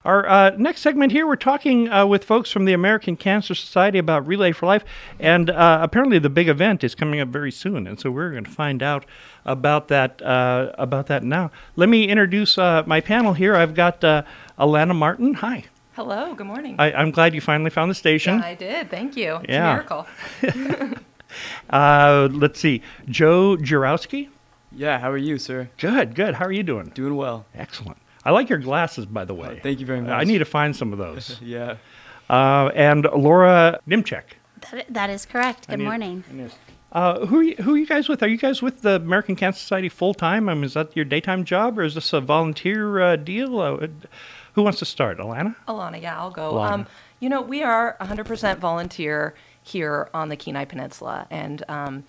Our next segment here, we're talking with folks from the American Cancer Society about Relay for Life, and apparently the big event is coming up very soon, and so we're going to find out about that now. Let me introduce my panel here. I've got Alana Martin. Hi. Hello, good morning. I'm glad you finally found the station. Yeah, I did. Thank you. It's a miracle. Let's see. Joe Jurowski. Yeah, how are you, sir? Good. How are you doing? Doing well. Excellent. I like your glasses, by the way. Thank you very much. I need to find some of those. Yeah. And Laura Nimchek. That is correct. Good morning. Who are you guys with? Are you guys with the American Cancer Society full time? I mean, is that your daytime job, or is this a volunteer deal? Who wants to start? Alana? Alana, yeah, I'll go. Alana. We are 100% volunteer here on the Kenai Peninsula, and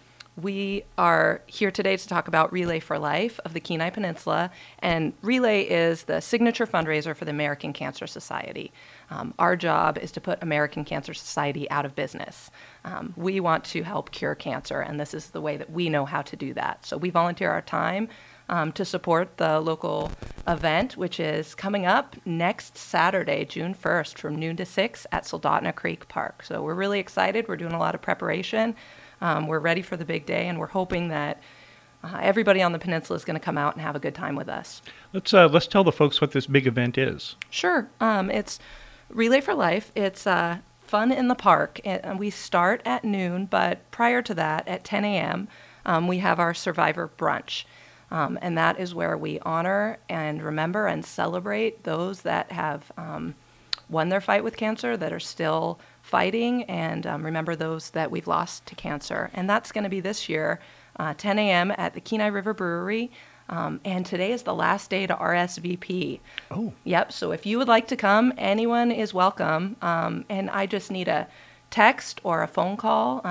we are here today to talk about Relay for Life of the Kenai Peninsula, and Relay is the signature fundraiser for the American Cancer Society. Our job is to put American Cancer Society out of business. We want to help cure cancer, and this is the way that we know how to do that. So we volunteer our time to support the local event, which is coming up next Saturday, June 1st, from noon to 6 at Soldotna Creek Park. So we're really excited. We're doing a lot of preparation. We're ready for the big day, and we're hoping that everybody on the peninsula is going to come out and have a good time with us. Let's tell the folks what this big event is. Sure. It's Relay for Life. It's fun in the park, and we start at noon, but prior to that, at 10 a.m., we have our Survivor Brunch. And that is where we honor and remember and celebrate those that have won their fight with cancer, that are still fighting, and remember those that we've lost to cancer. And that's going to be this year, 10 a.m. at the Kenai River Brewery. And today is the last day to RSVP. Oh. Yep, so if you would like to come, anyone is welcome. And I just need a text or a phone call,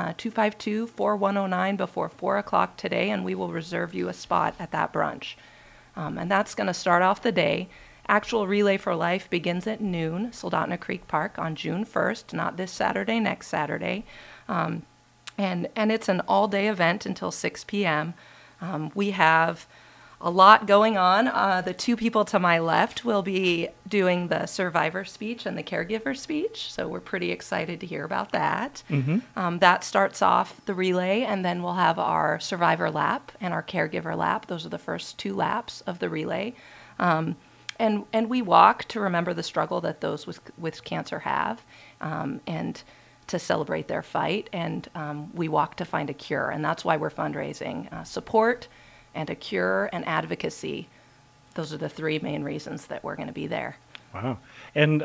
252-4109 before 4 o'clock today, and we will reserve you a spot at that brunch. And that's going to start off the day. Actual Relay for Life begins at noon, Soldotna Creek Park on June 1st, not this Saturday, next Saturday. And it's an all-day event until 6 p.m. We have a lot going on. The two people to my left will be doing the survivor speech and the caregiver speech, so we're pretty excited to hear about that. Mm-hmm. That starts off the relay, and then we'll have our survivor lap and our caregiver lap. Those are the first two laps of the relay. And we walk to remember the struggle that those with cancer have, and to celebrate their fight, and we walk to find a cure, and that's why we're fundraising. Support and a cure and advocacy. Those are the three main reasons that we're going to be there. Wow. And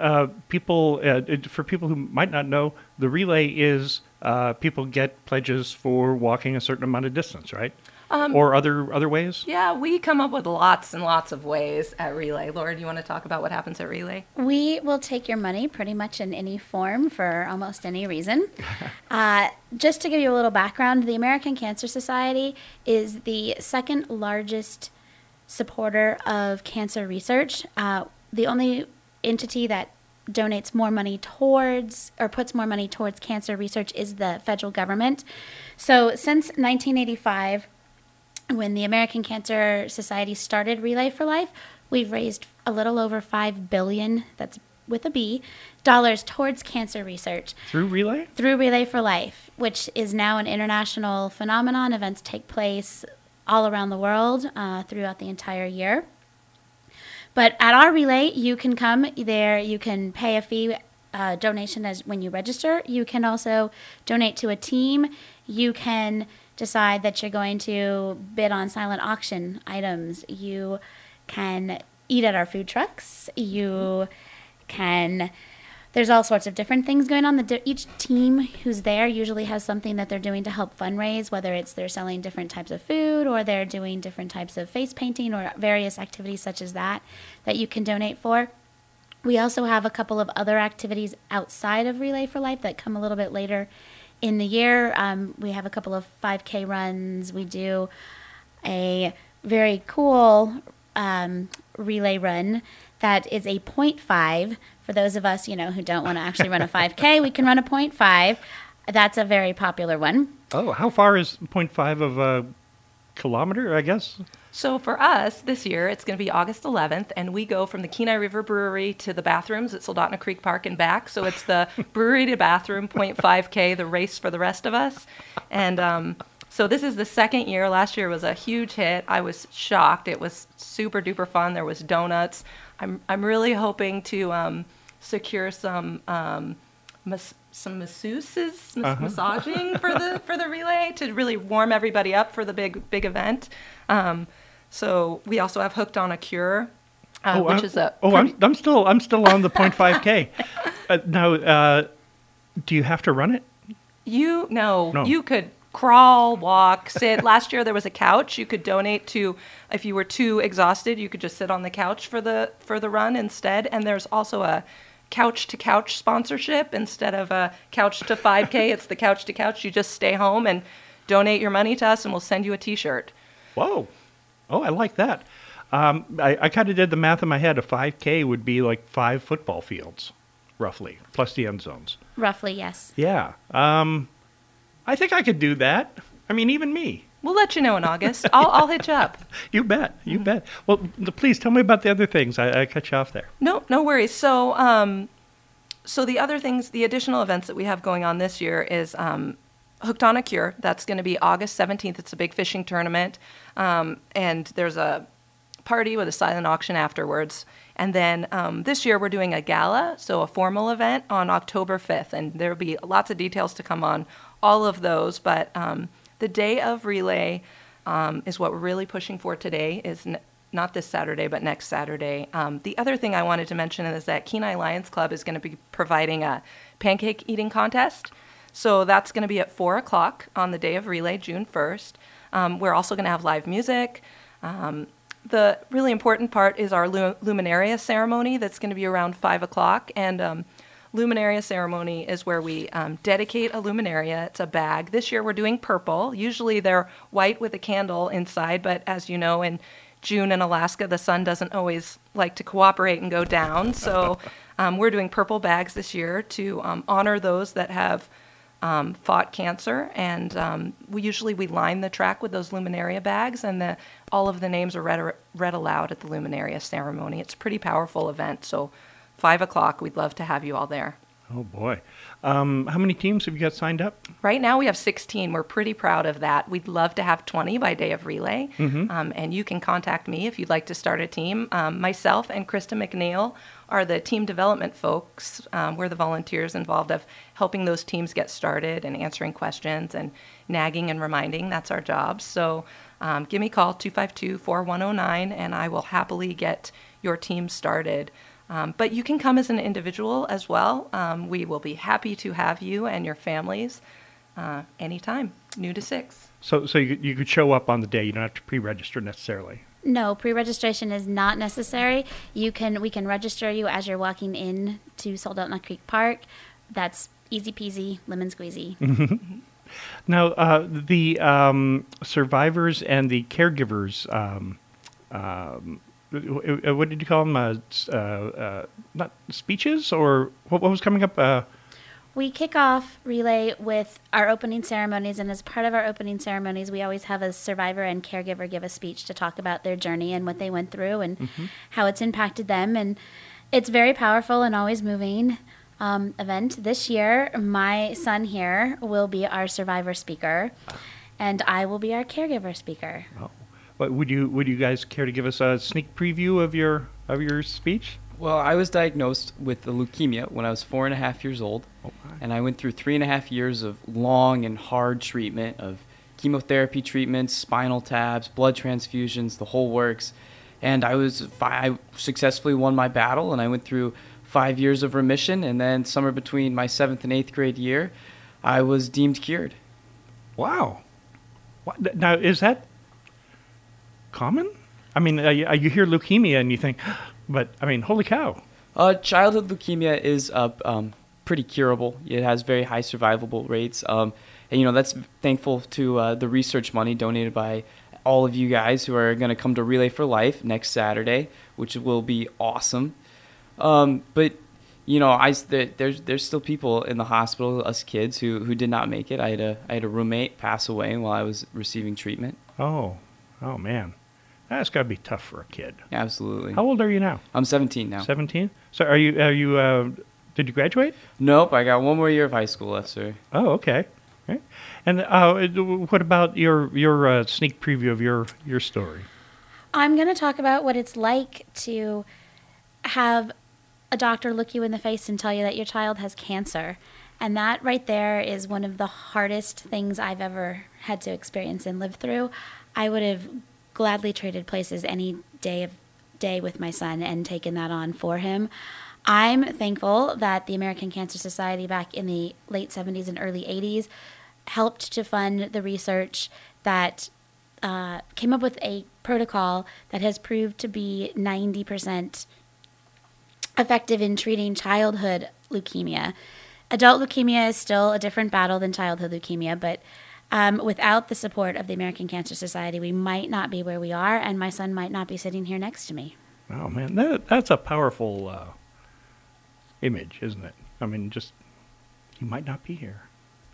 for people who might not know, the relay is people get pledges for walking a certain amount of distance, right? Or other ways? Yeah, we come up with lots and lots of ways at Relay. Laura, do you want to talk about what happens at Relay? We will take your money pretty much in any form for almost any reason. Just to give you a little background, the American Cancer Society is the second largest supporter of cancer research. The only entity that donates more money towards or puts more money towards cancer research is the federal government. So since 1985, when the American Cancer Society started Relay for Life, we've raised a little over $5 billion, that's with a B, dollars towards cancer research. Through Relay? Through Relay for Life, which is now an international phenomenon. Events take place all around the world throughout the entire year. But at our Relay, you can come there, you can pay a fee donation as when you register. You can also donate to a team. You can decide that you're going to bid on silent auction items. You can eat at our food trucks. You can, there's all sorts of different things going on. Each team who's there usually has something that they're doing to help fundraise, whether it's they're selling different types of food or they're doing different types of face painting or various activities such as that you can donate for. We also have a couple of other activities outside of Relay for Life that come a little bit later in the year. We have a couple of 5K runs. We do a very cool relay run that is a 0.5. For those of us, who don't want to actually run a 5K, we can run a 0.5. That's a very popular one. Oh, how far is 0.5 of kilometer, I guess. So for us this year, it's going to be August 11th, and we go from the Kenai River Brewery to the bathrooms at Soldotna Creek Park and back. So it's the brewery to bathroom 0.5K, the race for the rest of us. And so this is the second year. Last year was a huge hit. I was shocked. It was super duper fun. There was donuts. I'm really hoping to secure some masseuses, massaging for the relay to really warm everybody up for the big event. So we also have Hooked on a Cure, which is a. I'm still on the 0.5K. Now, do you have to run it? No. You could crawl, walk, sit. Last year there was a couch you could donate to. If you were too exhausted, you could just sit on the couch for the run instead. And there's also a couch to couch sponsorship instead of a couch to 5K. It's the couch to couch. You just stay home and donate your money to us, and we'll send you a T-shirt. Whoa. Oh, I like that. I kind of did the math in my head. A 5K would be like 5 football fields, roughly, plus the end zones. Roughly, yes. Yeah. I think I could do that. I mean, even me. We'll let you know in August. I'll hit you up. You bet. You bet. Well, please tell me about the other things. I cut you off there. No worries. So, so the other things, the additional events that we have going on this year is Hooked on a Cure. That's going to be August 17th. It's a big fishing tournament. And there's a party with a silent auction afterwards. And then this year we're doing a gala, so a formal event on October 5th. And there'll be lots of details to come on all of those. But the day of relay is what we're really pushing for today, is not this Saturday, but next Saturday. The other thing I wanted to mention is that Kenai Lions Club is going to be providing a pancake eating contest. So that's going to be at 4 o'clock on the day of relay, June 1st. We're also going to have live music. The really important part is our luminaria ceremony that's going to be around 5 o'clock. And luminaria ceremony is where we dedicate a luminaria. It's a bag. This year we're doing purple. Usually they're white with a candle inside, but as you know, in June in Alaska, the sun doesn't always like to cooperate and go down. So we're doing purple bags this year to honor those that have fought cancer, and we line the track with those luminaria bags, and all of the names are read aloud at the luminaria ceremony. It's a pretty powerful event, so 5 o'clock, we'd love to have you all there. Oh, boy. How many teams have you got signed up? Right now we have 16. We're pretty proud of that. We'd love to have 20 by day of relay, and you can contact me if you'd like to start a team. Myself and Krista McNeil are the team development folks. We're the volunteers involved of helping those teams get started and answering questions and nagging and reminding. That's our job. So give me a call, 252-4109, and I will happily get your team started. But you can come as an individual as well. We will be happy to have you and your families anytime, noon to 6. So you could show up on the day. You don't have to pre-register necessarily. No, pre-registration is not necessary. We can register you as you're walking in to Soldotna Creek Park. That's easy peasy, lemon squeezy. Now, the survivors and the caregivers, what did you call them? Not speeches, or what was coming up? We kick off relay with our opening ceremonies, and as part of our opening ceremonies, we always have a survivor and caregiver give a speech to talk about their journey and what they went through and how it's impacted them. And it's very powerful and always moving event. This year, my son here will be our survivor speaker, and I will be our caregiver speaker. Oh. But would you guys care to give us a sneak preview of your speech? Well, I was diagnosed with leukemia when I was 4.5 years old, and I went through 3.5 years of long and hard treatment, of chemotherapy treatments, spinal taps, blood transfusions, the whole works. And I successfully won my battle, and I went through 5 years of remission, and then somewhere between my 7th and 8th grade year, I was deemed cured. Wow. Now, is that common? I mean, you hear leukemia and you think, but I mean, holy cow. Childhood leukemia is pretty curable. It has very high survivable rates. And, that's thankful to the research money donated by all of you guys who are going to come to Relay for Life next Saturday, which will be awesome. But, there's still people in the hospital, us kids, who did not make it. I had a roommate pass away while I was receiving treatment. Oh, Oh man, that's got to be tough for a kid. Absolutely. How old are you now? I'm 17 now. 17. So are you? Did you graduate? Nope, I got one more year of high school left, sir. Oh, okay. Okay. And what about your sneak preview of your story? I'm going to talk about what it's like to have a doctor look you in the face and tell you that your child has cancer. And that right there is one of the hardest things I've ever had to experience and live through. I would have gladly traded places any day with my son and taken that on for him. I'm thankful that the American Cancer Society back in the late 70s and early 80s helped to fund the research that came up with a protocol that has proved to be 90% effective in treating childhood leukemia. Adult leukemia is still a different battle than childhood leukemia, but without the support of the American Cancer Society, we might not be where we are, and my son might not be sitting here next to me. Oh man, that's a powerful image, isn't it? I mean, just he might not be here.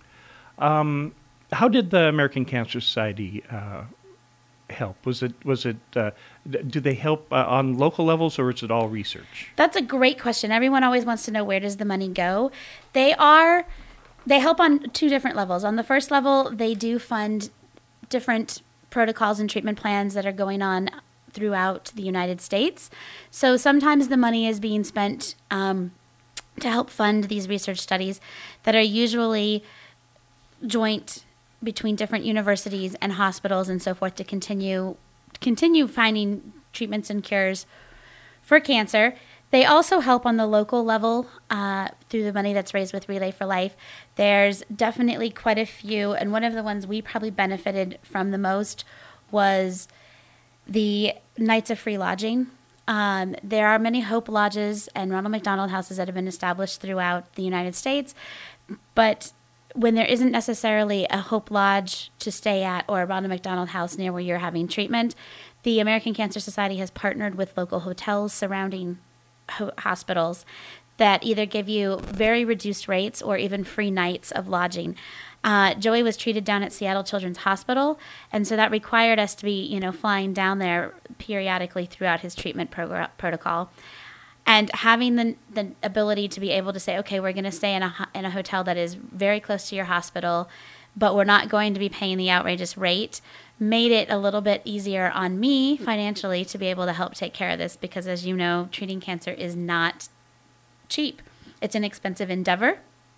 How did the American Cancer Society help? Was it? Do they help on local levels, or is it all research? That's a great question. Everyone always wants to know, where does the money go? They help on two different levels. On the first level, they do fund different protocols and treatment plans that are going on throughout the United States. So sometimes the money is being spent to help fund these research studies that are usually joint between different universities and hospitals and so forth to continue finding treatments and cures for cancer. They also help on the local level through the money that's raised with Relay for Life. There's definitely quite a few, and one of the ones we probably benefited from the most was the Nights of Free Lodging. There are many Hope Lodges and Ronald McDonald Houses that have been established throughout the United States, but when there isn't necessarily a Hope Lodge to stay at or a Ronald McDonald House near where you're having treatment, the American Cancer Society has partnered with local hotels surrounding hospitals that either give you very reduced rates or even free nights of lodging. Joey was treated down at Seattle Children's Hospital, and so that required us to be, flying down there periodically throughout his treatment protocol. And having the ability to be able to say, okay, we're going to stay in a hotel that is very close to your hospital, but we're not going to be paying the outrageous rate, made it a little bit easier on me financially to be able to help take care of this, because as you know, treating cancer is not cheap. It's an expensive endeavor.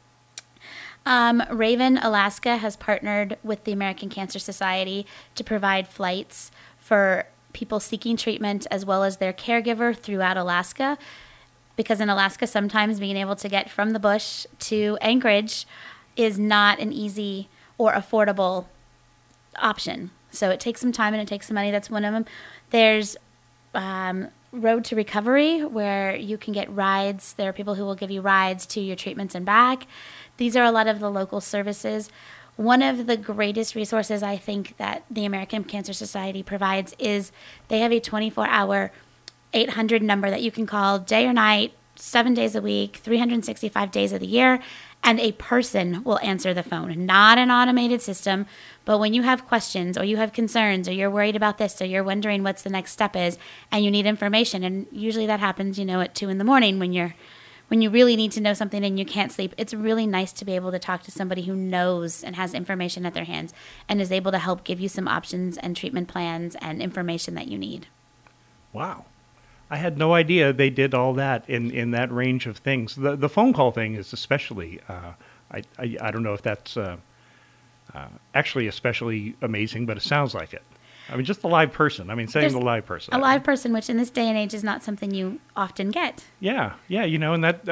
Raven, Alaska has partnered with the American Cancer Society to provide flights for people seeking treatment as well as their caregiver throughout Alaska, because in Alaska sometimes being able to get from the bush to Anchorage is not an easy or affordable option. So it takes some time and it takes some money. That's one of them. There's Road to Recovery, where you can get rides. There are people who will give you rides to your treatments and back. These are a lot of the local services. One of the greatest resources I think that the American Cancer Society provides is they have a 24-hour 800 number that you can call day or night, 7 days a week, 365 days of the year, and a person will answer the phone. Not an automated system, but when you have questions or you have concerns or you're worried about this or you're wondering what's the next step is and you need information, and usually that happens, at 2 a.m. when you really need to know something and you can't sleep, it's really nice to be able to talk to somebody who knows and has information at their hands and is able to help give you some options and treatment plans and information that you need. Wow. I had no idea they did all that in that range of things. The phone call thing is especially, I don't know if that's actually especially amazing, but it sounds like it. I mean, just the live person. I mean, saying the live person. A live person, which in this day and age is not something you often get. Yeah, and that,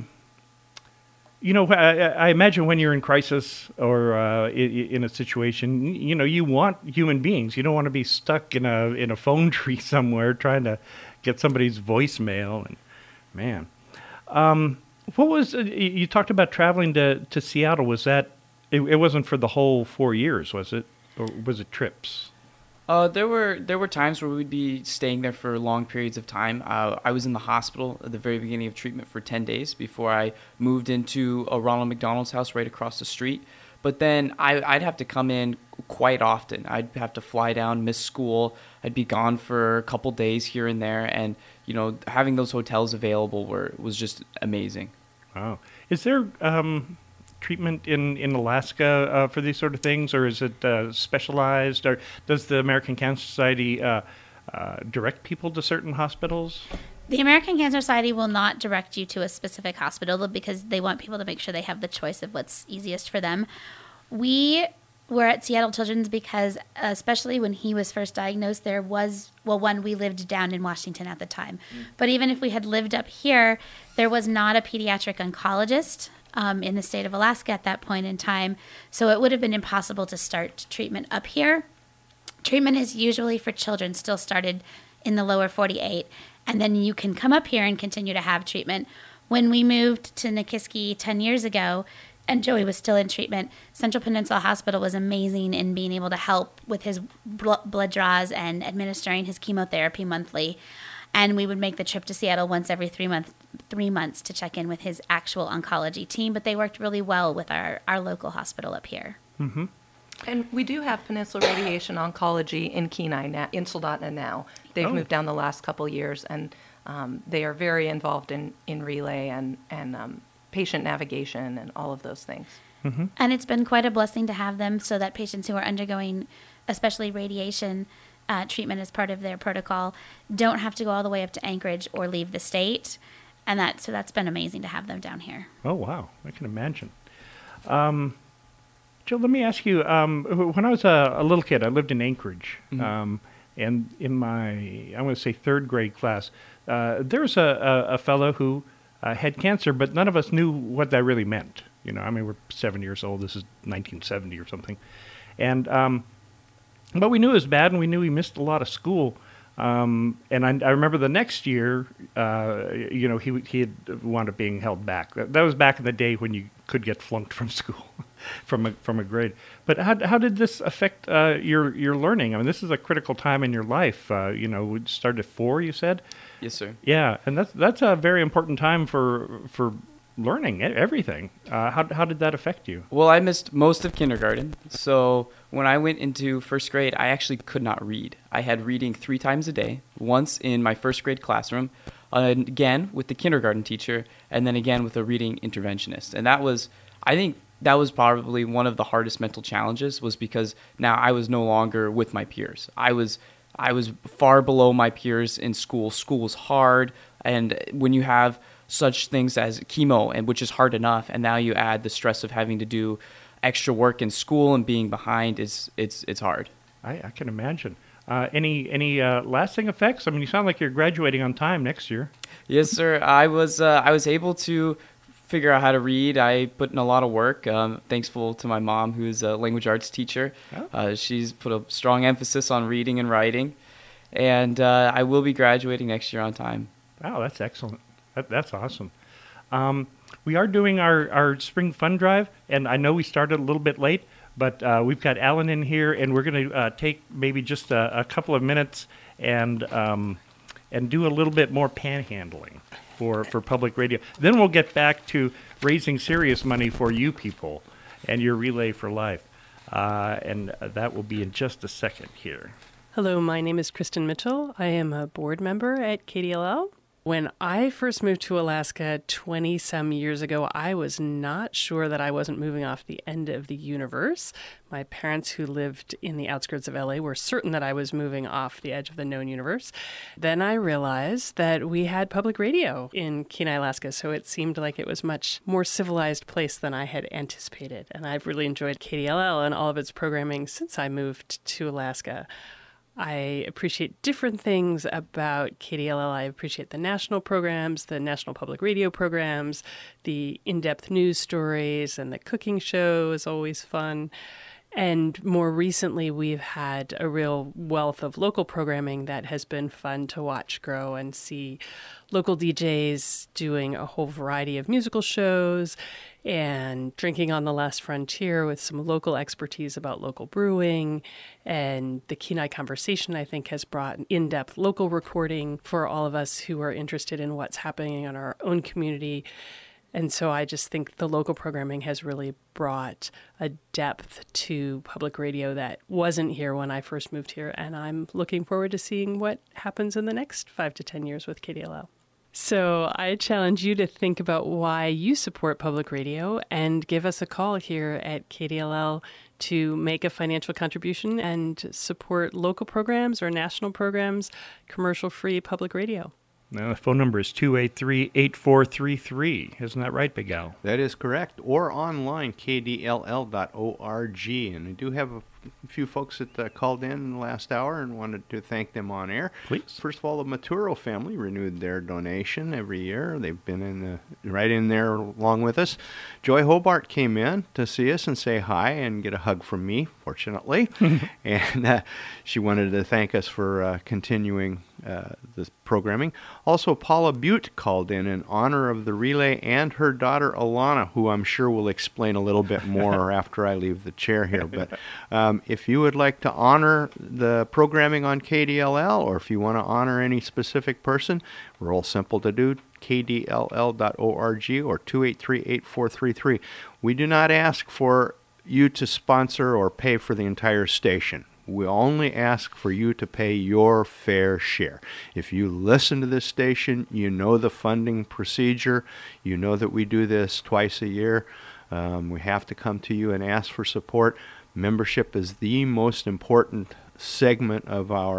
I imagine when you're in crisis or in a situation, you want human beings. You don't want to be stuck in a phone tree somewhere trying to get somebody's voicemail. And man, what was you talked about traveling to Seattle? Was that it wasn't for the whole 4 years, was it, or was it trips? There were times where we'd be staying there for long periods of time. I was in the hospital at the very beginning of treatment for 10 days before I moved into a Ronald McDonald's house right across the street. But then I'd have to come in quite often. I'd have to fly down, miss school. I'd be gone for a couple days here and there. And, having those hotels available was just amazing. Wow. Is there treatment in Alaska for these sort of things, or is it specialized? Or does the American Cancer Society direct people to certain hospitals? The American Cancer Society will not direct you to a specific hospital because they want people to make sure they have the choice of what's easiest for them. We were at Seattle Children's because, especially when he was first diagnosed, there was, we lived down in Washington at the time. But even if we had lived up here, there was not a pediatric oncologist in the state of Alaska at that point in time. So it would have been impossible to start treatment up here. Treatment is usually for children still started in the lower 48. And then you can come up here and continue to have treatment. When we moved to Nikiski 10 years ago, and Joey was still in treatment, Central Peninsula Hospital was amazing in being able to help with his blood draws and administering his chemotherapy monthly. And we would make the trip to Seattle once every 3 months to check in with his actual oncology team. But they worked really well with our local hospital up here. Mm-hmm. And we do have Peninsula Radiation Oncology in Kenai now, in Soldotna now. They've moved down the last couple years, and they are very involved in relay and patient navigation and all of those things. Mm-hmm. And it's been quite a blessing to have them so that patients who are undergoing, especially radiation treatment as part of their protocol, don't have to go all the way up to Anchorage or leave the state. And that's been amazing to have them down here. Oh, wow. I can imagine. Jill, let me ask you, when I was a little kid, I lived in Anchorage. Mm-hmm. And in my, I'm going to say third grade class, there was a fellow who had cancer, but none of us knew what that really meant. We're 7 years old. This is 1970 or something. And but we knew it was bad, and we knew he missed a lot of school. And I remember the next year, he had wound up being held back. That was back in the day when you could get flunked from school, from a grade. But how did this affect your learning? I mean, this is a critical time in your life. We started at 4, you said? Yes, sir. Yeah, and that's a very important time for learning everything. How did that affect you? Well, I missed most of kindergarten. So when I went into first grade, I actually could not read. I had reading 3 times a day, once in my first grade classroom, again with the kindergarten teacher, and then again with a reading interventionist. And I think that was probably one of the hardest mental challenges, was because now I was no longer with my peers. I was far below my peers in school. School was hard, and when you have such things as chemo, and which is hard enough, and now you add the stress of having to do extra work in school and being behind, it's hard. I can imagine. Any lasting effects? I mean, you sound like you're graduating on time next year. Yes, sir. I was able to figure out how to read. I put in a lot of work. Thankful to my mom, who's a language arts teacher. Oh. She's put a strong emphasis on reading and writing, and I will be graduating next year on time. Wow, that's excellent. That's awesome. We are doing our spring fund drive, and I know we started a little bit late, but we've got Alan in here, and we're going to take maybe just a couple of minutes and do a little bit more panhandling for public radio. Then we'll get back to raising serious money for you people and your Relay for Life, and that will be in just a second here. Hello, my name is Kristen Mitchell. I am a board member at KDLL. When I first moved to Alaska 20-some years ago, I was not sure that I wasn't moving off the end of the universe. My parents, who lived in the outskirts of LA, were certain that I was moving off the edge of the known universe. Then I realized that we had public radio in Kenai, Alaska, so it seemed like it was a much more civilized place than I had anticipated. And I've really enjoyed KDLL and all of its programming since I moved to Alaska. I appreciate different things about KDLL. I appreciate the national programs, the national public radio programs, the in-depth news stories, and the cooking show is always fun. And more recently, we've had a real wealth of local programming that has been fun to watch grow and see local DJs doing a whole variety of musical shows and drinking on the last frontier with some local expertise about local brewing. And the Kenai Conversation, I think, has brought in-depth local reporting for all of us who are interested in what's happening in our own community. And so I just think the local programming has really brought a depth to public radio that wasn't here when I first moved here. And I'm looking forward to seeing what happens in the next 5 to 10 years with KDLL. So I challenge you to think about why you support public radio and give us a call here at KDLL to make a financial contribution and support local programs or national programs, commercial-free public radio. Now, the phone number is 283-8433. Isn't that right, Big Al? That is correct. Or online, kdll.org. And I do have a few folks that called in the last hour and wanted to thank them on air. Please. First of all, the Maturo family renewed their donation every year. They've been right in there along with us. Joy Hobart came in to see us and say hi and get a hug from me, fortunately. And she wanted to thank us for continuing this programming. Also, Paula Butte called in honor of the relay and her daughter Alana, who I'm sure will explain a little bit more after I leave the chair here. But if you would like to honor the programming on KDLL, or if you want to honor any specific person, real simple to do, kdll.org or 283-8433. We do not ask for you to sponsor or pay for the entire station. We only ask for you to pay your fair share. If you listen to this station, you know the funding procedure. You know that we do this twice a year. We have to come to you and ask for support. Membership is the most important segment of our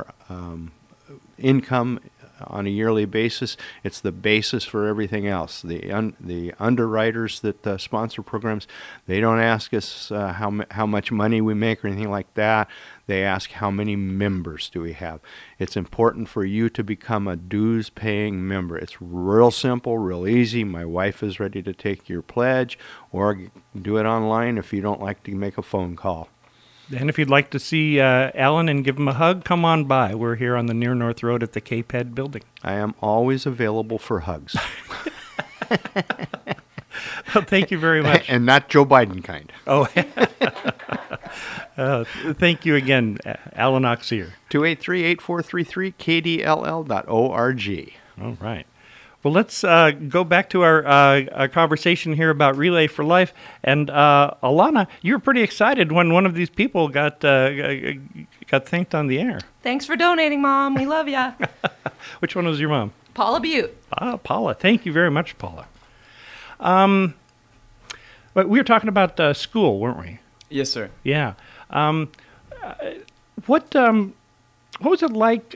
income on a yearly basis. It's the basis for everything else. The underwriters that sponsor programs, they don't ask us how much money we make or anything like that. They ask how many members do we have. It's important for you to become a dues-paying member. It's real simple, real easy. My wife is ready to take your pledge, or do it online if you don't like to make a phone call. And if you'd like to see Alan and give him a hug, come on by. We're here on the Near North Road at the KPED building. I am always available for hugs. Well, thank you very much. And not Joe Biden kind. Oh, thank you again, Alan Oxier. 283-8433, kdll.org. All right. Well, let's go back to our conversation here about Relay for Life. And Alana, you were pretty excited when one of these people got thanked on the air. Thanks for donating, Mom. We love ya. Which one was your mom? Paula Butte. Paula. Thank you very much, Paula. But we were talking about school, weren't we? Yes, sir. Yeah. What was it like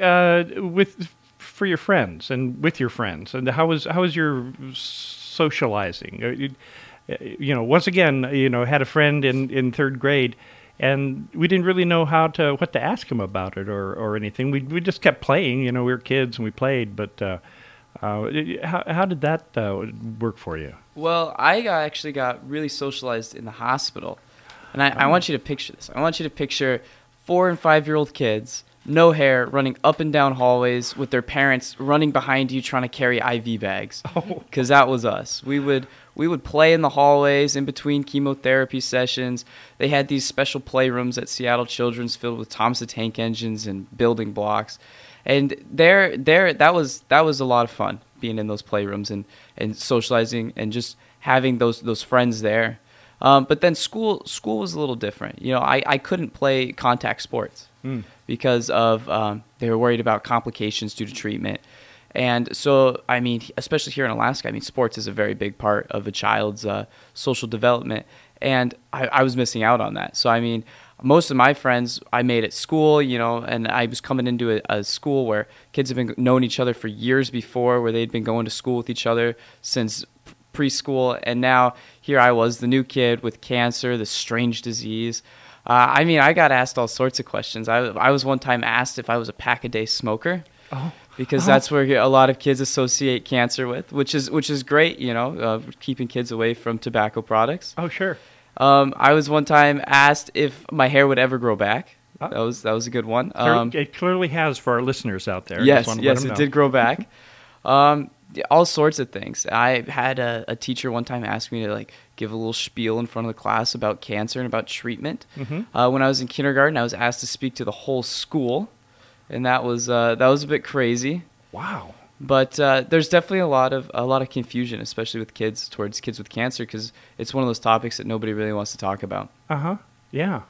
for your friends and with your friends, and how was your socializing? Once again, had a friend in third grade, and we didn't really know what to ask him about it or anything. We just kept playing. We were kids and we played, but how did that work for you? Well, I actually got really socialized in the hospital. And I want you to picture this. I want you to picture 4 and 5-year-old kids, no hair, running up and down hallways with their parents running behind you trying to carry IV bags. Because that was us. We would play in the hallways in between chemotherapy sessions. They had these special playrooms at Seattle Children's filled with Thomas the Tank Engines and building blocks. And that was a lot of fun, being in those playrooms and socializing and just having those friends there. But then school was a little different. I couldn't play contact sports because of they were worried about complications due to treatment. And so, especially here in Alaska, sports is a very big part of a child's social development. And I was missing out on that. So, most of my friends I made at school, and I was coming into a school where kids have been known each other for years before, where they'd been going to school with each other since preschool, and now here I was, the new kid with cancer, this strange disease. I got asked all sorts of questions. I was one time asked if I was a pack-a-day smoker, because that's where a lot of kids associate cancer with, which is great, keeping kids away from tobacco products. Oh, sure. I was one time asked if my hair would ever grow back. That was a good one. It clearly has for our listeners out there. Yes, it did grow back. All sorts of things. I had a teacher one time ask me to give a little spiel in front of the class about cancer and about treatment. Mm-hmm. When I was in kindergarten, I was asked to speak to the whole school, and that was a bit crazy. Wow. But there's definitely a lot of confusion, especially with towards kids with cancer, because it's one of those topics that nobody really wants to talk about. Yeah.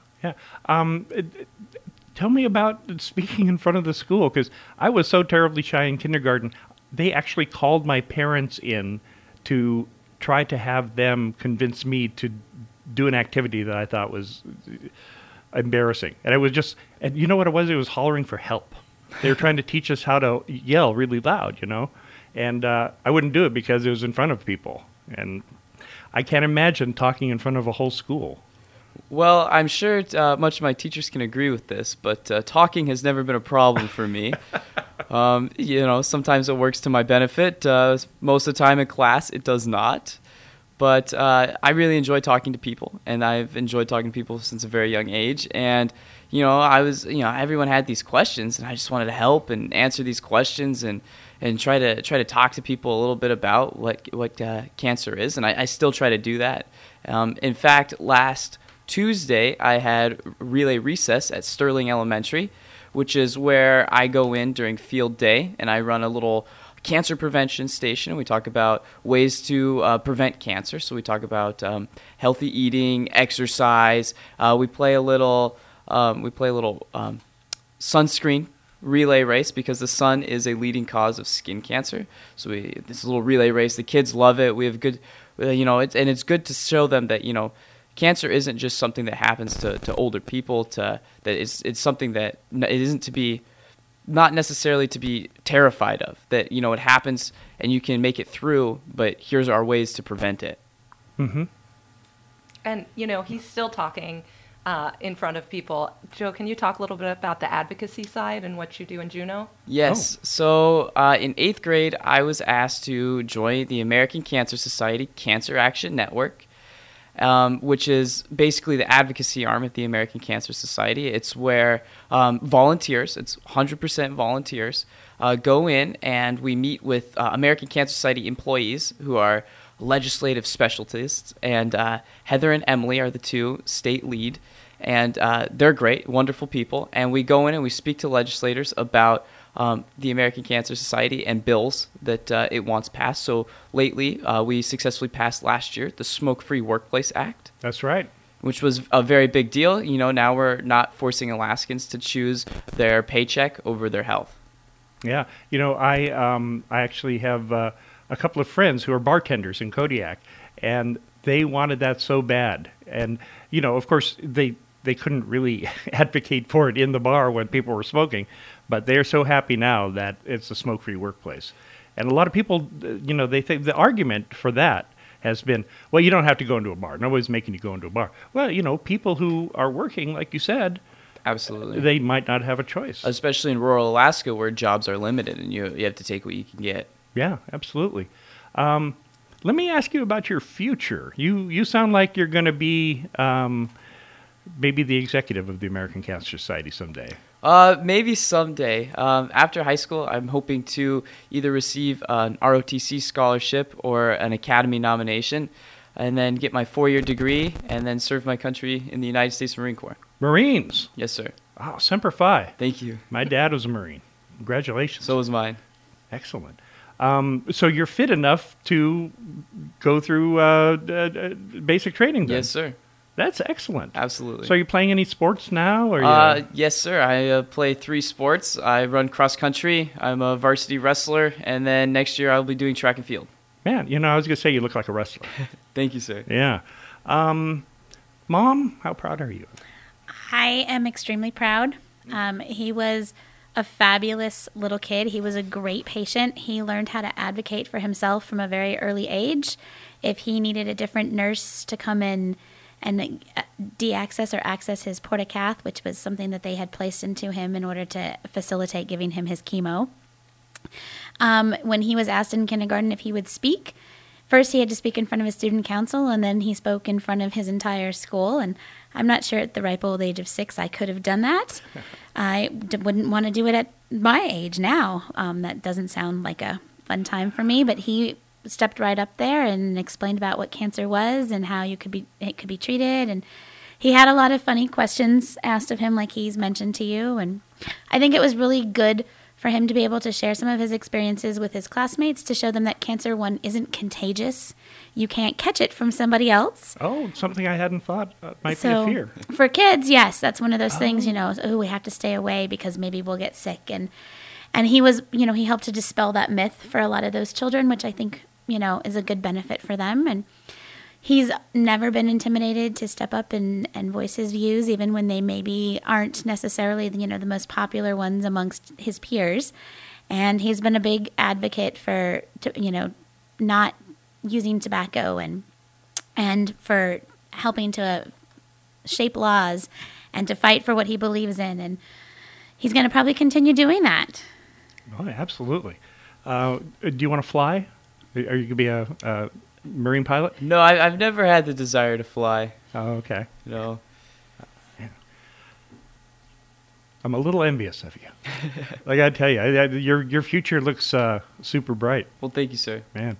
Tell me about speaking in front of the school, because I was so terribly shy in kindergarten. They actually called my parents in to try to have them convince me to do an activity that I thought was embarrassing. And it was just, and you know what it was? It was hollering for help. They were trying to teach us how to yell really loud, And I wouldn't do it because it was in front of people. And I can't imagine talking in front of a whole school. Well, I'm sure much of my teachers can agree with this, but talking has never been a problem for me. Sometimes it works to my benefit. Most of the time in class, it does not. But I really enjoy talking to people, and I've enjoyed talking to people since a very young age. And everyone had these questions, and I just wanted to help and answer these questions and try to talk to people a little bit about what cancer is, and I still try to do that. In fact, last Tuesday I had relay recess at Sterling Elementary, which is where I go in during field day, and I run a little cancer prevention station. We talk about ways to prevent cancer. So we talk about healthy eating, exercise. We play a little sunscreen relay race, because the sun is a leading cause of skin cancer. So this little relay race, the kids love it. We have good, it's good to show them that cancer isn't just something that happens to older people. It's something that it isn't to be, not necessarily to be terrified of. That it happens and you can make it through, but here's our ways to prevent it. Mm-hmm. And he's still talking in front of people. Joe, can you talk a little bit about the advocacy side and what you do in Juneau? Yes. Oh. So in 8th grade, I was asked to join the American Cancer Society Cancer Action Network, which is basically the advocacy arm at the American Cancer Society. It's where volunteers, it's 100% volunteers, go in and we meet with American Cancer Society employees who are legislative specialists, and Heather and Emily are the two state lead, and they're great, wonderful people, and we go in and we speak to legislators about the American Cancer Society and bills that it wants passed. So lately, we successfully passed last year the Smoke-Free Workplace Act. That's right. Which was a very big deal. Now we're not forcing Alaskans to choose their paycheck over their health. Yeah. I actually have a couple of friends who are bartenders in Kodiak, and they wanted that so bad. And, of course, they couldn't really advocate for it in the bar when people were smoking, but they're so happy now that it's a smoke-free workplace. And a lot of people, they think the argument for that has been, well, you don't have to go into a bar. Nobody's making you go into a bar. Well, people who are working, like you said, absolutely, they might not have a choice. Especially in rural Alaska where jobs are limited and you have to take what you can get. Yeah, absolutely. Let me ask you about your future. You sound like you're going to be maybe the executive of the American Cancer Society someday. Maybe someday. After high school, I'm hoping to either receive an ROTC scholarship or an academy nomination, and then get my 4-year degree, and then serve my country in the United States Marine Corps. Marines? Yes, sir. Oh, Semper Fi. Thank you. My dad was a Marine. Congratulations. So was mine. Excellent. So you're fit enough to go through basic training then? Yes, sir. That's excellent. Absolutely. So are you playing any sports now? Or yes, sir. I play 3 sports. I run cross country. I'm a varsity wrestler. And then next year I'll be doing track and field. Man, I was going to say you look like a wrestler. Thank you, sir. Yeah. Mom, how proud are you? I am extremely proud. He was a fabulous little kid. He was a great patient. He learned how to advocate for himself from a very early age. If he needed a different nurse to come in and de-access or access his portacath, which was something that they had placed into him in order to facilitate giving him his chemo. When he was asked in kindergarten if he would speak, first he had to speak in front of his student council, and then he spoke in front of his entire school. And I'm not sure at the ripe old age of 6 I could have done that. I wouldn't want to do it at my age now. That doesn't sound like a fun time for me, but he stepped right up there and explained about what cancer was and how it could be treated. And he had a lot of funny questions asked of him, like he's mentioned to you. And I think it was really good for him to be able to share some of his experiences with his classmates to show them that cancer, one, isn't contagious. You can't catch it from somebody else. Oh, something I hadn't thought might So be a fear. for kids, yes, that's one of those things, we have to stay away because maybe we'll get sick. And he was, he helped to dispel that myth for a lot of those children, which I think, is a good benefit for them. And he's never been intimidated to step up and voice his views, even when they maybe aren't necessarily, the most popular ones amongst his peers. And he's been a big advocate for, not using tobacco and for helping to shape laws and to fight for what he believes in. And he's going to probably continue doing that. Oh, absolutely. Do you want to fly? Are you going to be a Marine pilot? No, I've never had the desire to fly. Oh, okay. No. I'm a little envious of you. I got to tell you, your future looks super bright, Well, thank you, sir. man.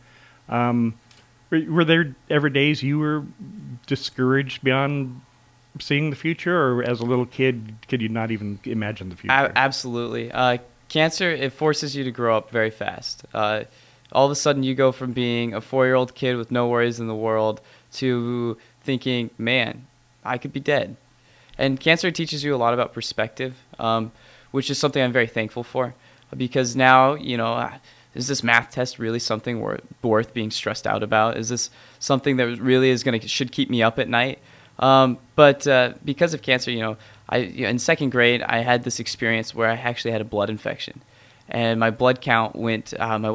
Were there ever days you were discouraged beyond seeing the future, or as a little kid, could you not even imagine the future? Absolutely. Cancer, it forces you to grow up very fast. All of a sudden, you go from being a 4-year-old kid with no worries in the world to thinking, man, I could be dead. And cancer teaches you a lot about perspective, which is something I'm very thankful for. Because now, is this math test really something worth being stressed out about? Is this something that really should keep me up at night? But because of cancer, in second grade, I had this experience where I actually had a blood infection. And my white blood count went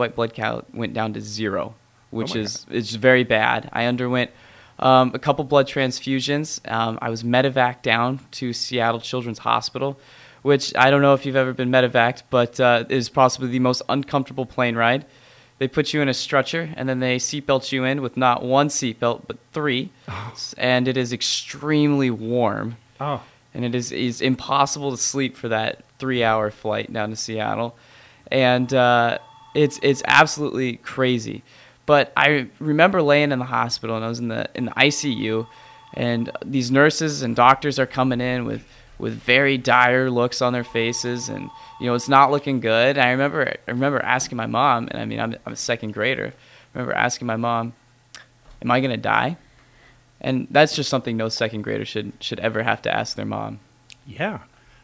down to 0, which is very bad. I underwent a couple blood transfusions. I was medevaced down to Seattle Children's Hospital, which I don't know if you've ever been medevaced, but is possibly the most uncomfortable plane ride. They put you in a stretcher, and then they seatbelt you in with not one seatbelt, but 3. And it is extremely warm. Oh. And it is impossible to sleep for that 3-hour flight down to Seattle. And it's absolutely crazy. But I remember laying in the hospital, and I was in the ICU, and these nurses and doctors are coming in with very dire looks on their faces, and it's not looking good. I remember asking my mom, and I mean I'm a second grader. I remember asking my mom, "Am I gonna die?" And that's just something no second grader should ever have to ask their mom. Yeah.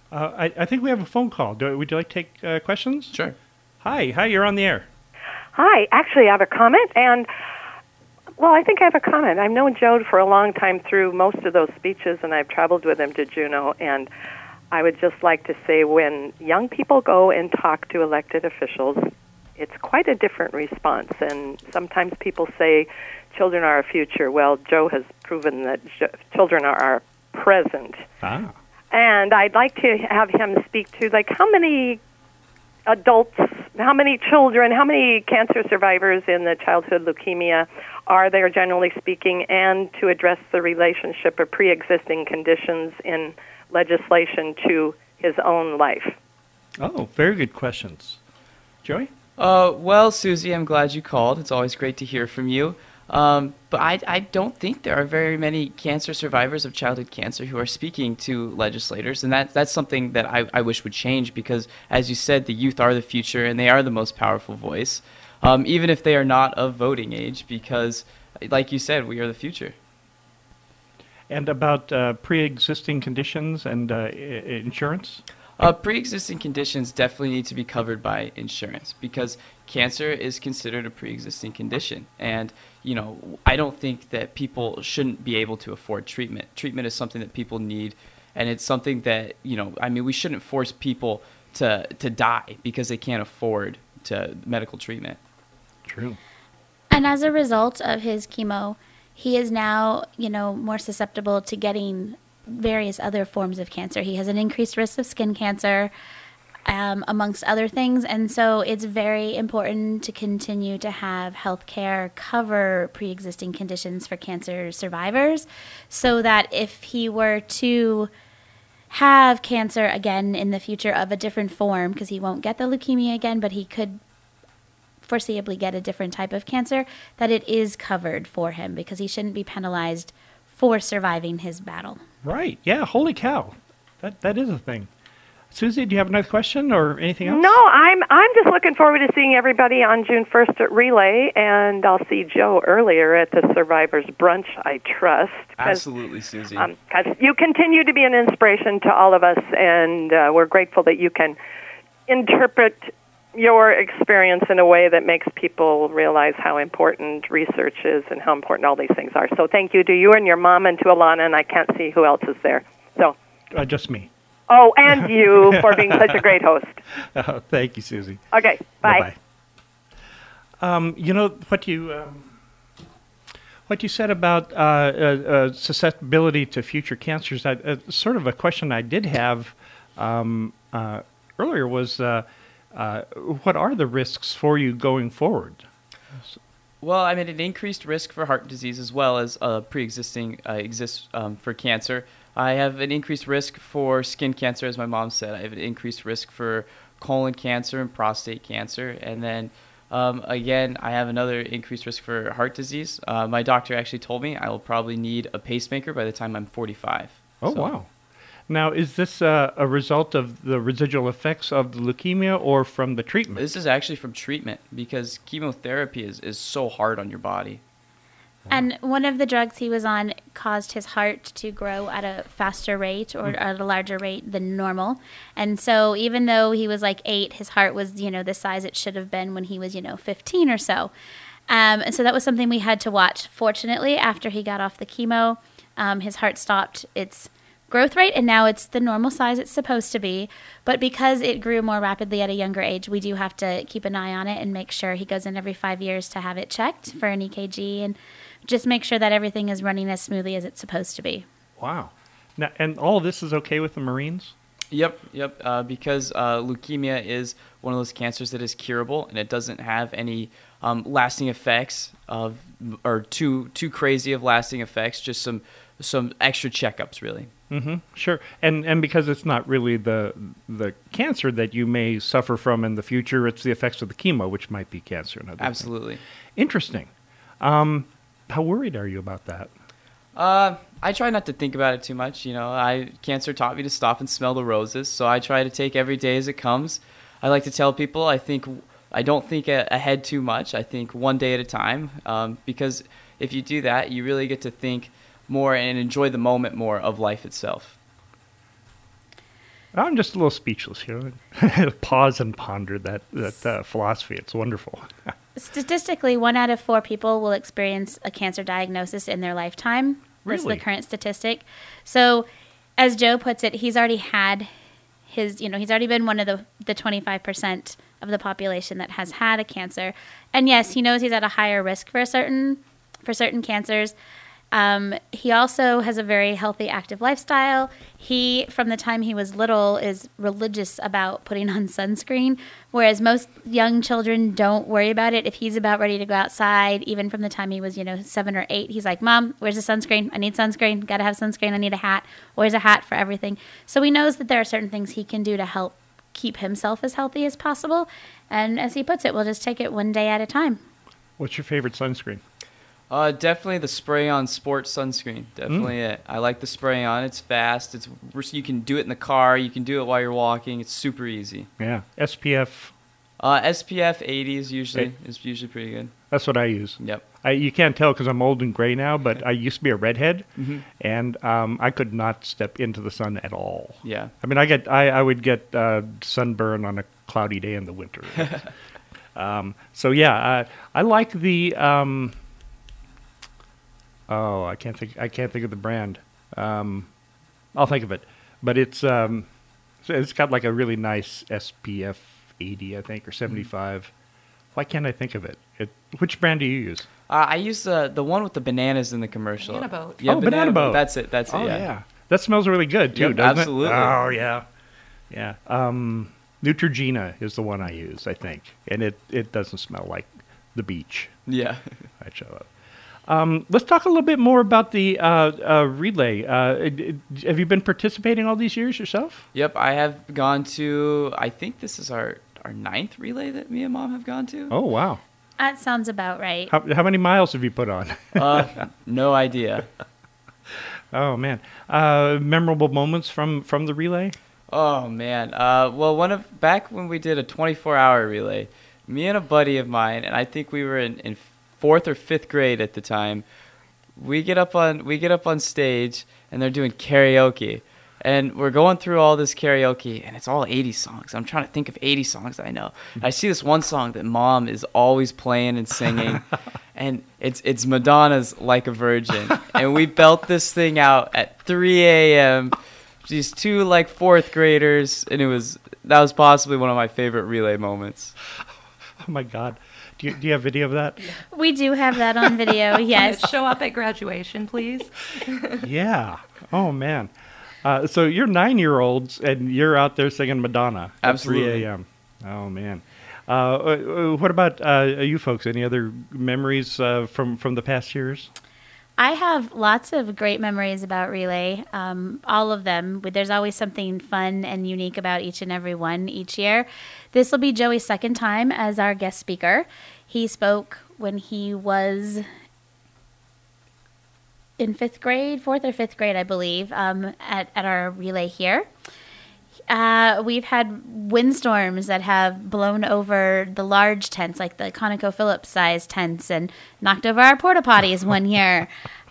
I think we have a phone call. Would you like to take questions? Sure. Hi, you're on the air. Hi, actually, I have a comment, and, well, I think I have a comment. I've known Joe for a long time through most of those speeches, and I've traveled with him to Juneau, and I would just like to say when young people go and talk to elected officials, it's quite a different response, and sometimes people say children are our future. Well, Joe has proven that children are our present. Ah. And I'd like to have him speak to, how many adults, how many children, how many cancer survivors in the childhood leukemia are there, generally speaking, and to address the relationship of pre-existing conditions in legislation to his own life. Oh, very good questions. Joey? Well, Susie, I'm glad you called. It's always great to hear from you. But I don't think there are very many cancer survivors of childhood cancer who are speaking to legislators, and that's something that I wish would change because, as you said, the youth are the future, and they are the most powerful voice, even if they are not of voting age, because, like you said, we are the future. And about pre-existing conditions and insurance? Pre-existing conditions definitely need to be covered by insurance because cancer is considered a pre-existing condition. And, I don't think that people shouldn't be able to afford treatment. Treatment is something that people need, and it's something that, we shouldn't force people to die because they can't afford medical treatment. True. And as a result of his chemo, he is now, more susceptible to getting various other forms of cancer. He has an increased risk of skin cancer, amongst other things. And so it's very important to continue to have health care cover pre-existing conditions for cancer survivors so that if he were to have cancer again in the future of a different form, because he won't get the leukemia again, but he could foreseeably get a different type of cancer, that it is covered for him because he shouldn't be penalized for surviving his battle. Right. Yeah. Holy cow. That is a thing. Susie, do you have another question or anything else? No, I'm just looking forward to seeing everybody on June 1st at Relay, and I'll see Joe earlier at the Survivors Brunch, I trust. Absolutely, Susie. 'Cause you continue to be an inspiration to all of us, and we're grateful that you can interpret your experience in a way that makes people realize how important research is and how important all these things are. So thank you to you and your mom and to Alana, and I can't see who else is there. So. Just me. Oh, and you for being such a great host. Thank you, Susie. Okay, bye. Bye-bye. You know what you said about susceptibility to future cancers. Sort of a question I did have earlier was, what are the risks for you going forward? Well, I mean, an increased risk for heart disease as well as pre-existing exists for cancer. I have an increased risk for skin cancer, as my mom said. I have an increased risk for colon cancer and prostate cancer. And then, again, I have another increased risk for heart disease. My doctor actually told me I will probably need a pacemaker by the time I'm 45. Oh, wow. Now, is this a result of the residual effects of the leukemia or from the treatment? This is actually from treatment because chemotherapy is so hard on your body. And one of the drugs he was on caused his heart to grow at a faster rate or at a larger rate than normal. And so even though he was like 8, his heart was, the size it should have been when he was, 15 or so. And so that was something we had to watch. Fortunately, after he got off the chemo, his heart stopped its growth rate, and now it's the normal size it's supposed to be. But because it grew more rapidly at a younger age, we do have to keep an eye on it and make sure he goes in every 5 years to have it checked for an EKG and just make sure that everything is running as smoothly as it's supposed to be. Wow. Now, and all of this is okay with the Marines? Yep. Because leukemia is one of those cancers that is curable, and it doesn't have any lasting effects or too crazy of lasting effects. Just some extra checkups, really. Mm-hmm. Sure. And because it's not really the cancer that you may suffer from in the future, it's the effects of the chemo, which might be cancer. And other Absolutely. things. Interesting. How worried are you about that? I try not to think about it too much. Cancer taught me to stop and smell the roses, so I try to take every day as it comes. I like to tell people I don't think ahead too much. I think one day at a time, because if you do that, you really get to think more and enjoy the moment more of life itself. I'm just a little speechless here. Pause and ponder that philosophy. It's wonderful. Statistically, 1 out of 4 people will experience a cancer diagnosis in their lifetime. That's Really? the current statistic. So, as Joe puts it, he's already had he's already been one of the 25% of the population that has had a cancer. And yes, he knows he's at a higher risk for certain cancers. He also has a very healthy, active lifestyle. He, from the time he was little, is religious about putting on sunscreen, whereas most young children don't worry about it. If he's about ready to go outside, even from the time he was, 7 or 8, he's like, Mom, where's the sunscreen? I need sunscreen. Got to have sunscreen. I need a hat. Where's a hat for everything? So he knows that there are certain things he can do to help keep himself as healthy as possible. And as he puts it, we'll just take it one day at a time. What's your favorite sunscreen? Definitely the spray-on sport sunscreen. Definitely it. I like the spray-on. It's fast. You can do it in the car. You can do it while you're walking. It's super easy. Yeah. SPF. SPF 80 is usually pretty good. That's what I use. Yep. You can't tell because I'm old and gray now, but I used to be a redhead, and I could not step into the sun at all. Yeah. I mean, I would get sunburn on a cloudy day in the winter. So yeah, I like the. I can't think of the brand. I'll think of it, but it's got like a really nice SPF 80, I think, or 75. Why can't I think of it? Which brand do you use? I use the one with the bananas in the commercial. Banana Boat. Yeah, Banana Boat. That's it. Oh yeah. That smells really good too, Yep, doesn't absolutely. it? Oh yeah, yeah. Neutrogena is the one I use, I think, and it doesn't smell like the beach. Yeah. I show up. Let's talk a little bit more about the relay. Have you been participating all these years yourself? Yep, I have gone to, I think this is our 9th relay that me and Mom have gone to. Oh, wow. That sounds about right. How many miles have you put on? No idea. Oh, man. Memorable moments from the relay? Oh man. Well, back when we did a 24-hour relay, me and a buddy of mine, and I think we were in fourth or fifth grade at the time. We get up on stage, and they're doing karaoke. And we're going through all this karaoke, and it's all 80 songs. I'm trying to think of 80 songs I know. I see this one song that Mom is always playing and singing, and it's Madonna's "Like a Virgin." And we belt this thing out at 3 a.m. These two fourth graders, and that was possibly one of my favorite relay moments. Oh my God. Do you have video of that? We do have that on video, yes. Show up at graduation, please. Yeah. Oh man. So you're 9-year-olds and you're out there singing Madonna at Absolutely. 3 a.m. Oh man. What about you folks? Any other memories from the past years? I have lots of great memories about Relay, all of them. There's always something fun and unique about each and every one each year. This will be Joey's second time as our guest speaker. He spoke when he was in fourth or fifth grade, I believe, at our relay here. We've had windstorms that have blown over the large tents, like the ConocoPhillips size tents, and knocked over our porta potties one year.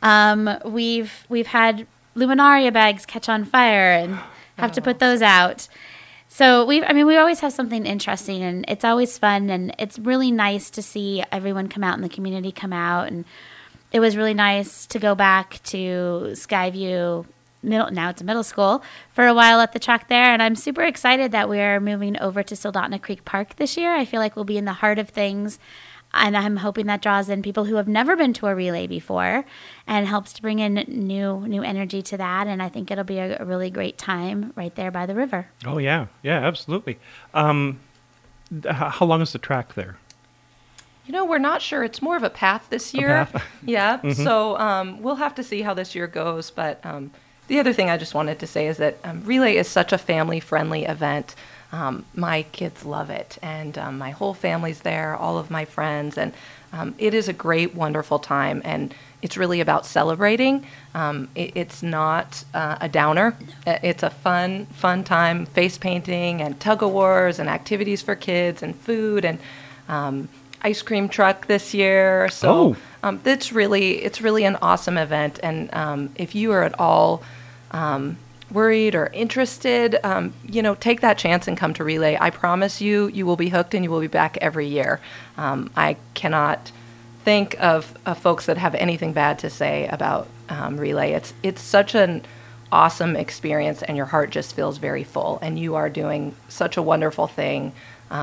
We've had luminaria bags catch on fire and have to put those out. So we always have something interesting, and it's always fun, and it's really nice to see everyone come out and the community come out. And it was really nice to go back to Skyview. Now it's a middle school, for a while at the track there, and I'm super excited that we're moving over to Soldotna Creek Park this year. I feel like we'll be in the heart of things, and I'm hoping that draws in people who have never been to a relay before and helps to bring in new energy to that, and I think it'll be a really great time right there by the river. Oh yeah, absolutely. How long is the track there? We're not sure. It's more of a path this year. Path? Yeah. Mm-hmm. So we'll have to see how this year goes, but the other thing I just wanted to say is that Relay is such a family-friendly event. My kids love it, and my whole family's there, all of my friends, and it is a great, wonderful time, and it's really about celebrating. It's not a downer. It's a fun time, face painting and tug-of-wars and activities for kids and food and ice cream truck this year. So it's really an awesome event, and if you are at all worried or interested, take that chance and come to Relay. I promise you will be hooked and you will be back every year. I cannot think of folks that have anything bad to say about Relay. It's such an awesome experience, and your heart just feels very full, and you are doing such a wonderful thing.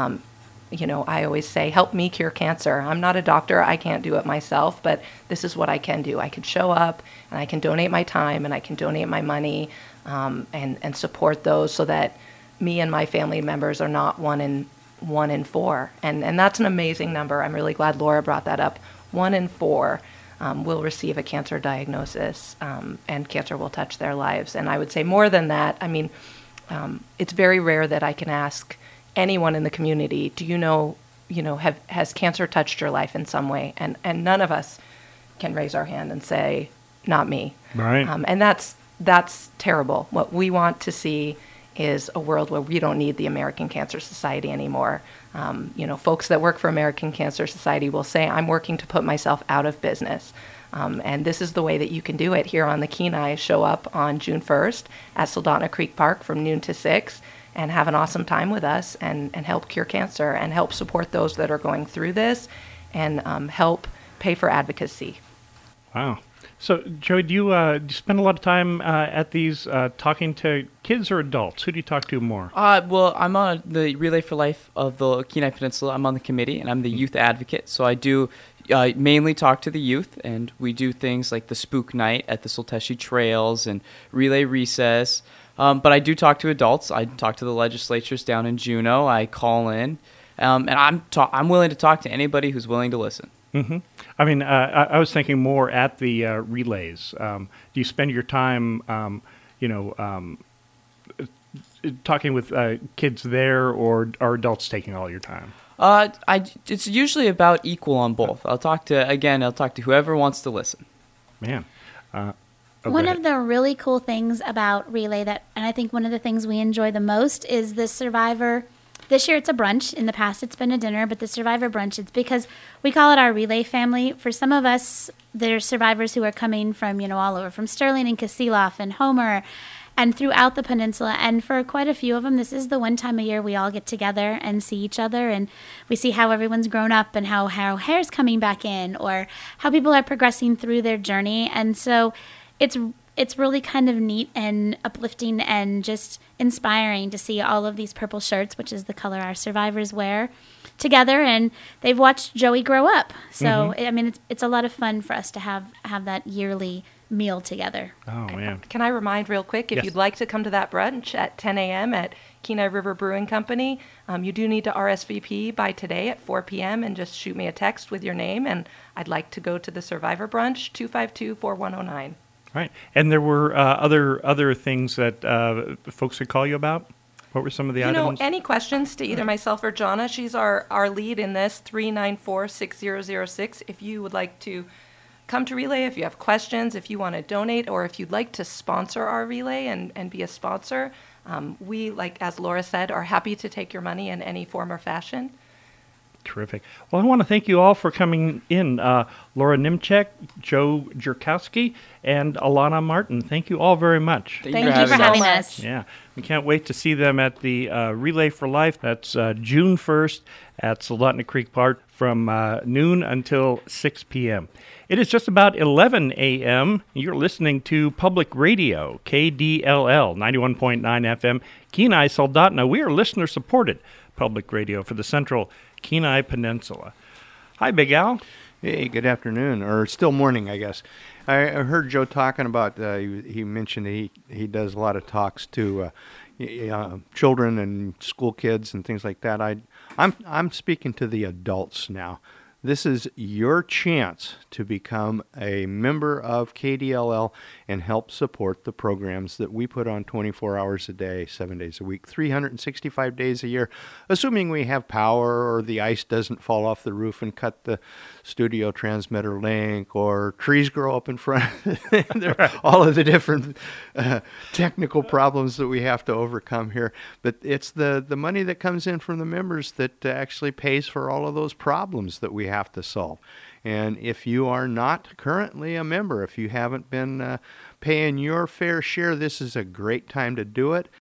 I always say, help me cure cancer. I'm not a doctor. I can't do it myself, but this is what I can do. I can show up, and I can donate my time, and I can donate my money, and support those so that me and my family members are not one in 4. And that's an amazing number. I'm really glad Laura brought that up. 1 in 4 will receive a cancer diagnosis, and cancer will touch their lives. And I would say more than that. I mean, it's very rare that I can ask anyone in the community, do you know, has cancer touched your life in some way? And none of us can raise our hand and say, not me. Right. And that's terrible. What we want to see is a world where we don't need the American Cancer Society anymore. Folks that work for American Cancer Society will say, I'm working to put myself out of business. And this is the way that you can do it here on the Kenai. Show up on June 1st at Soldotna Creek Park from noon to 6. And have an awesome time with us and help cure cancer and help support those that are going through this and help pay for advocacy. Wow. So, Joey, do you spend a lot of time at these talking to kids or adults? Who do you talk to more? Well, I'm on the Relay for Life of the Kenai Peninsula. I'm on the committee, and I'm the youth advocate. So I do mainly talk to the youth, and we do things like the Spook Night at the Solteshi Trails and Relay Recess. But I do talk to adults. I talk to the legislatures down in Juneau. I call in, and I'm willing to talk to anybody who's willing to listen. Mm-hmm. I mean, I was thinking more at the relays. Do you spend your time, talking with kids there, or are adults taking all your time? It's usually about equal on both. I'll talk to whoever wants to listen. Man. Oh, One go of the really cool things about Relay and I think one of the things we enjoy the most is the Survivor. This year it's a brunch. In the past it's been a dinner, but the Survivor brunch, it's because we call it our Relay family. For some of us, there's survivors who are coming from, all over, from Sterling and Kasilof and Homer and throughout the peninsula. And for quite a few of them, this is the one time a year we all get together and see each other, and we see how everyone's grown up and how hair's coming back in, or how people are progressing through their journey. And so it's really kind of neat and uplifting and just inspiring to see all of these purple shirts, which is the color our survivors wear, together, and they've watched Joey grow up. So it's a lot of fun for us to have that yearly meal together. Oh, man. Can I remind real quick, if Yes. you'd like to come to that brunch at 10 a.m. at Kenai River Brewing Company, you do need to RSVP by today at 4 p.m. and just shoot me a text with your name, and I'd like to go to the Survivor Brunch, 252-4109. Right. And there were other things that folks could call you about? What were some of the items? Any questions to either myself or Jonna? She's our lead in this, 394-6006. If you would like to come to Relay, if you have questions, if you want to donate, or if you'd like to sponsor our Relay and be a sponsor, we, like as Laura said, are happy to take your money in any form or fashion. Terrific. Well, I want to thank you all for coming in. Laura Nimchek, Joe Jerkowski, and Alana Martin. Thank you all very much. Thank you for having us. Yeah, we can't wait to see them at the Relay for Life. That's June 1st at Soldotna Creek Park from noon until 6 p.m. It is just about 11 a.m. You're listening to Public Radio, KDLL, 91.9 FM, Kenai, Soldotna. We are listener-supported public radio for the Central Kenai Peninsula. Hi, Big Al. Hey, good afternoon, or still morning, I guess. I heard Joe talking about, he mentioned he does a lot of talks to children and school kids and things like that. I'm speaking to the adults now. This is your chance to become a member of KDLL and help support the programs that we put on 24 hours a day, 7 days a week, 365 days a year, assuming we have power or the ice doesn't fall off the roof and cut the studio transmitter link or trees grow up in front. All of the different technical problems that we have to overcome here. But it's the money that comes in from the members that actually pays for all of those problems that we have to solve. And if you are not currently a member, if you haven't been paying your fair share, this is a great time to do it.